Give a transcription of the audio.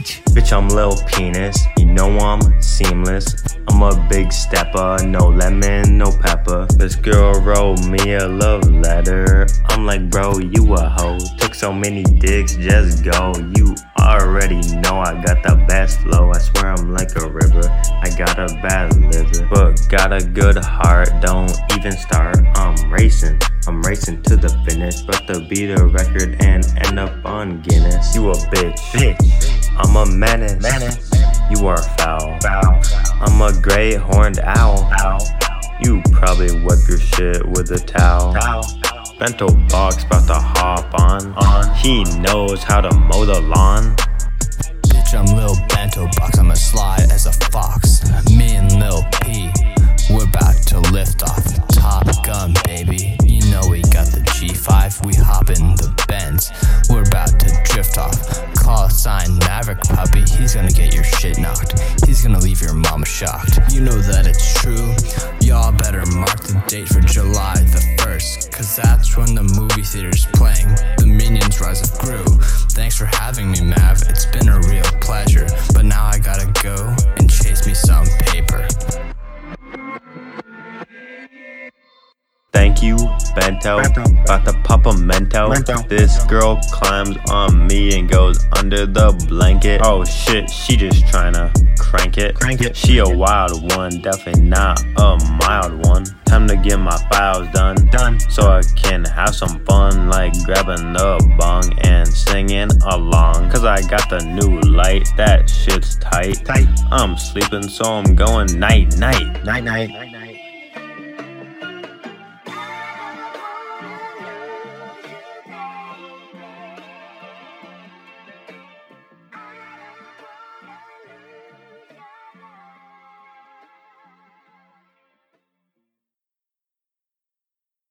Bitch, I'm Lil Penis, you know I'm seamless. I'm a big stepper, no lemon, no pepper. This girl wrote me a love letter. I'm like, bro, you a hoe. Took so many dicks, just go. You already know I got the best flow. I swear I'm like a river. I got a bad liver, but got a good heart. Don't even start. I'm racing to the finish, but to beat a record and end up on Guinness. You a bitch. I'm a menace. You are foul. I'm a great horned owl. You probably wipe your shit with a towel. Bento Box about to hop on. He knows how to mow the lawn. Bitch, I'm Lil Bento Box, I'm as sly as a fox. Me and Lil P, we're about to lift off. Top Gun, baby. You know we got the G5, we hop in the Benz. We're about to drift off. Call sign Maverick Puppy, he's gonna get your shit knocked. He's gonna leave your mama shocked. You know that it's true. Y'all better mark the date for July the 1st, cause that's when the movie theater's playing The Minions Rise of Gru. Thanks for having me, Mav, it's been a real pleasure. But now I gotta go and chase me some paper. Thank you, Bento. About to pop a mento. This girl climbs on me and goes under the blanket. Oh shit, she just tryna crank it. She a wild one, definitely not a mild one. Time to get my files done, so I can have some fun, like grabbing the bong and singing along. Cause I got the new light, that shit's tight. I'm sleeping, so I'm going night.